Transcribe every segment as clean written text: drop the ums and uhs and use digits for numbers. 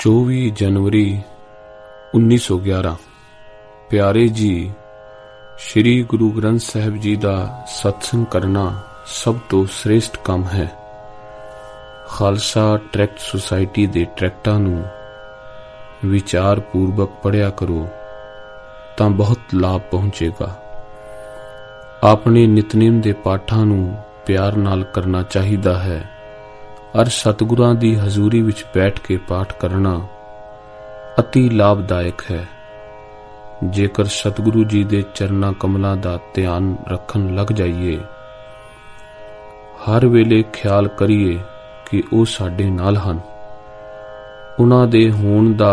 24 जनवरी 1911 प्यारे जी, श्री गुरु ग्रंथ साहिब जी का सत्संग करना सब तो श्रेष्ठ काम है। खालसा ट्रैक्ट सोसाइटी दे ट्रैक्टां नूं विचार पूर्वक पढ़िया करो तां बहुत लाभ पहुंचेगा। अपने नितनेम दे पाठां नूं प्यार नाल करना चाहिदा है और सतगुरां दी हजूरी विच बैठ के पाठ करना अति लाभदायक है। जेकर सतगुरु जी दे चरना कमलां दा ध्यान रखन लग जाइए, हर वेले ख्याल करिए कि ओ साडे नाल हन, उन्हां दे होण दा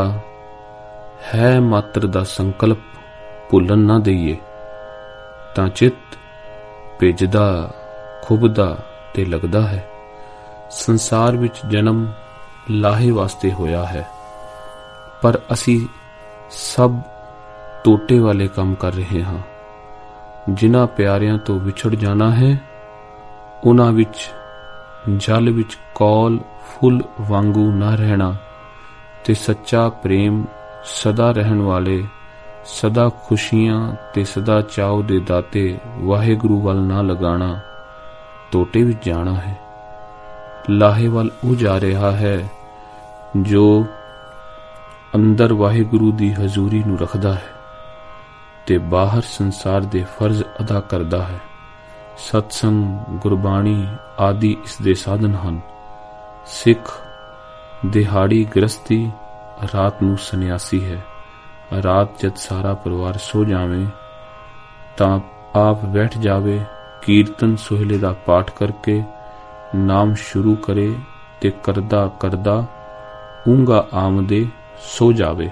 है मात्र दा संकल्प भुल्लन ना दईए, तां चित भिजदा खुबदा ते लगदा है। संसार विच जन्म लाहे वास्ते होया है, पर असी सब टोटे वाले काम कर रहे हां। जिन्हां प्यारियां तो विछड़ जाना है, उन्हां विच जल विच कौल फुल वांगू ना रहना ते सच्चा प्रेम सदा रहन वाले, सदा खुशियां ते सदा चाव दे दाते वाहेगुरु वल ना लगाना टोटे विच जाना है। लाहे वाल वो जा रहा है जो अंदर वाहेगुरु दी हजूरी नूं रखदा है ते बाहर संसार दे फर्ज अदा करदा है। सत्संग, गुरबाणी आदि इस दे साधन हन। सिख दिहाड़ी गृहस्थी, रात नूं सन्यासी है। रात जद सारा परिवार सो जावे तां आप बैठ जावे, कीर्तन सोहले दा पाठ करके नाम शुरू करे ते करदा करदा ऊंगा आमदे सो जावे।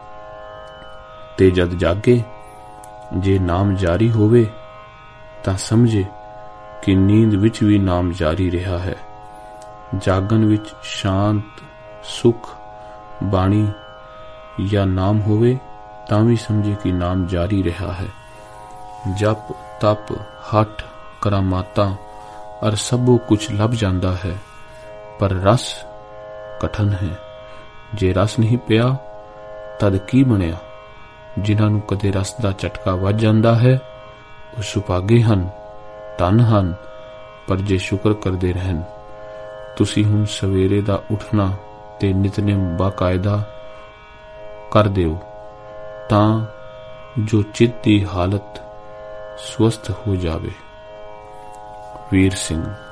ते जद जागे जे नाम जारी होवे तां समझे कि नींद विच भी नाम जारी रहा है। जागन विच शांत सुख बाणी या नाम होवे तां भी समझे कि नाम जारी रहा है। जप तप हठ करामाता और सबो कुछ लभ जांदा है, पर रस कठन है। जे रस नहीं पिया तद की बनिया। जिन्हां नूं कदे रस दा झटका वज जांदा है वो सुभागे हन, धन हन, पर जे शुक्र करदे रहन। तुसी हुण सवेरे दा उठना ते नितनेम बाकायदा कर दिओ तां जो चित्त दी हालत स्वस्थ हो जावे। वीर सिंह।